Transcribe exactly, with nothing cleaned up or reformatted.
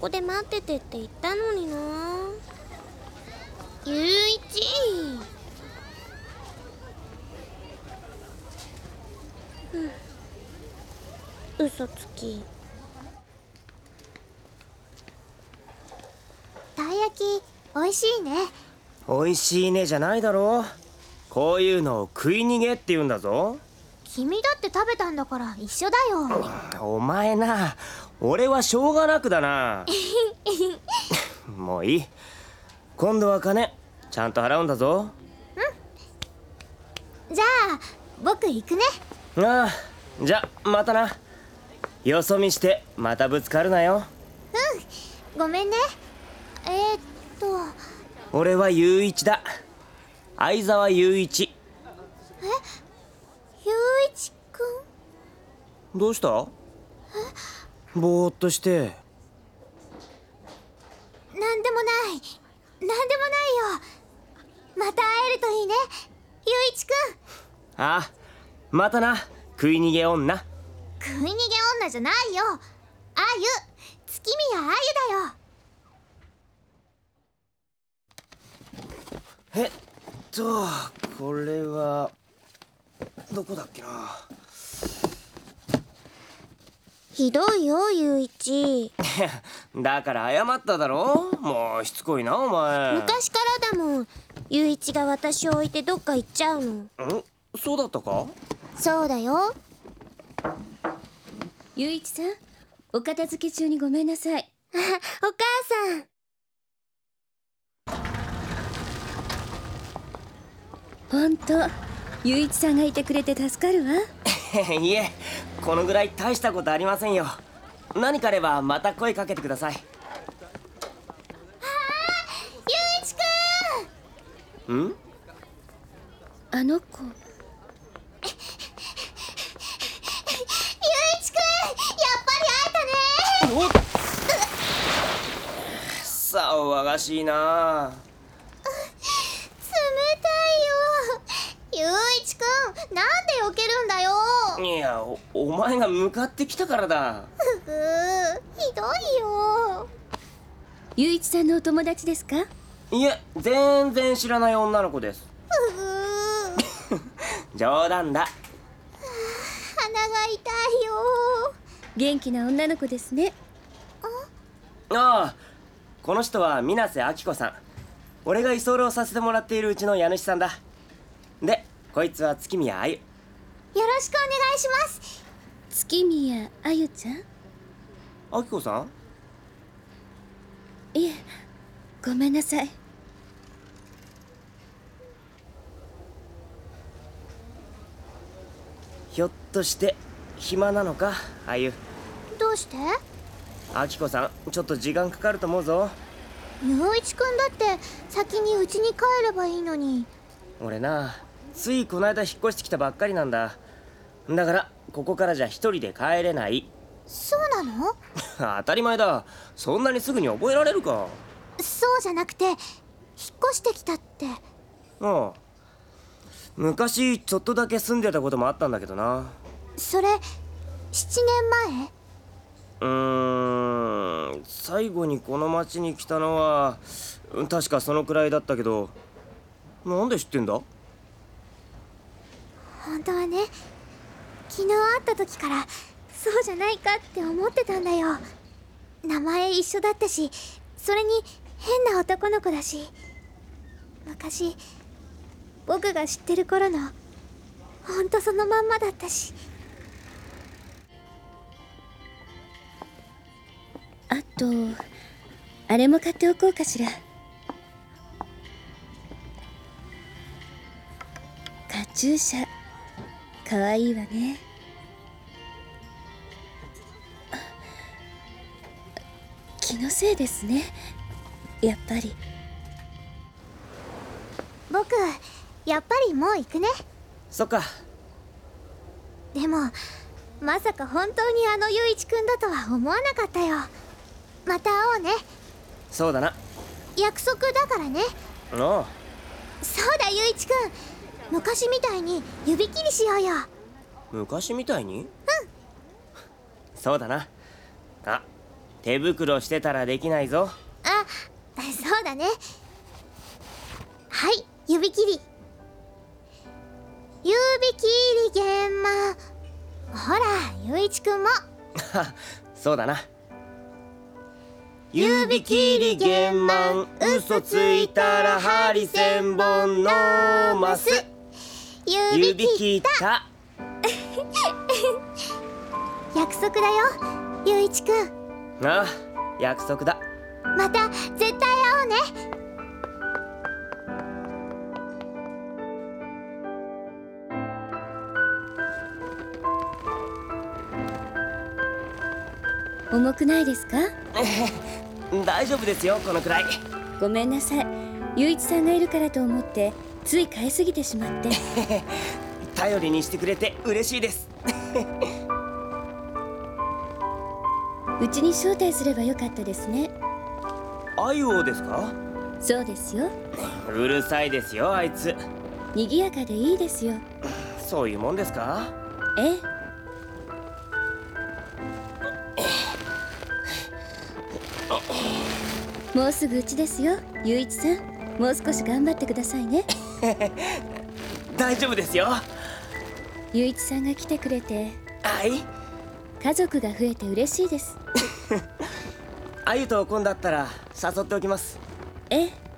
で待っててって言ったのにな。ゆういち、うん、嘘つき。 たい焼きおいしいね。 おいしいねじゃないだろう。こういうのを食い逃げって言うんだぞ。 君だって食べたんだから一緒だよ。 お前な、俺はしょうがなくだな。もういい。今度は金ちゃんと払うんだぞ。 うん。じゃあ僕行くね。 ああ、じゃまたな。よそ見してまたぶつかるなよ。 うん、ごめんね。えー、っと俺は雄一だ。相沢雄一。 え、雄一くん？ どうした？ぼーっとして。 なんでもない、なんでもないよ。また会えるといいね、雄一くん。 ああ、またな、食い逃げ女。 食い逃げ女じゃないよ、あゆ、月宮あゆだよ。 えっとこれはどこだっけな。 ひどいよゆういち。 だから謝っただろ。もうしつこいなお前。 昔からだもん、ゆういちが私を置いてどっか行っちゃうの。 ん、そうだったか。 そうだよ。 ゆういちさん、お片付け中にごめんなさい。 お母さん。 ほんと、ゆういちさんがいてくれて助かるわ。 いえ、このぐらい大したことありませんよ。何かあればまた声かけてください。 ああ、雄一くん。 ん？ あの子。 雄一くん、やっぱり会えたね。 おっ、騒がしいな。 雄一くん、なんで避けるんだよ。 いや、お、お前が向かってきたからだ。 ふふ、ひどいよ。 ゆういちさんのお友達ですか？ いえ、全然知らない女の子です。 ふふ冗談だ。 鼻が痛いよ。 元気な女の子ですね。 ああ、この人は水瀬明子さん。俺が居候させてもらっているうちの家主さんだ。で、こいつは月宮あゆ。 よろしくお願いします。 月宮あゆちゃん？ 明子さん？ いえ、ごめんなさい。 ひょっとして暇なのか、あゆ。 どうして？ 明子さん、ちょっと時間かかると思うぞ。 雄一くんだって先に家に帰ればいいのに。 俺な、ついこの間引っ越してきたばっかりなんだ。だからここからじゃ一人で帰れない。 そうなの？ 当たり前だ。そんなにすぐに覚えられるか。 そうじゃなくて、引っ越してきたって。 ああ、昔ちょっとだけ住んでたこともあったんだけどな。 それななねんまえ？ うーん、最後にこの町に来たのは確かそのくらいだったけど。なんで知ってんだ？ 本当はね、昨日会った時からそうじゃないかって思ってたんだよ。名前一緒だったし、それに変な男の子だし、昔僕が知ってる頃のほんとそのまんまだったし。 あと、あれも買っておこうかしら。カチューシャ、かわいいわね。気のせいですね、やっぱり。 僕、やっぱりもう行くね。 そっか。 でもまさか本当にあの雄一くんだとは思わなかったよ。また会おうね。 そうだな。 約束だからね。 おう。 そうだ雄一くん、昔みたいに指切りしようよ。 昔みたいに？ うん。 そうだな。あ、 手袋してたらできないぞ。 あ、そうだね。はい、指切り。指切り玄満。ほら、ゆういちくんも。 そうだな。指切り玄満、嘘ついたら針千本のマス。指切った約束だよ、ゆういちくん。 ああ、約束だ。 また絶対会おうね。 重くないですか？ 大丈夫ですよ、このくらい。 ごめんなさい。ゆういちさんがいるからと思ってつい買いすぎてしまって。 頼りにしてくれて嬉しいです。 うちに招待すればよかったですね。 あゆをですか？ そうですよ。 うるさいですよ、あいつ。 賑やかでいいですよ。 そういうもんですか？ ええ。もうすぐうちですよ、ゆういちさん。もう少し頑張ってくださいね。 大丈夫ですよ。 ゆういちさんが来てくれて、 はい。 家族が増えて嬉しいです。 あゆと今度会ったら誘っておきます。 ええ。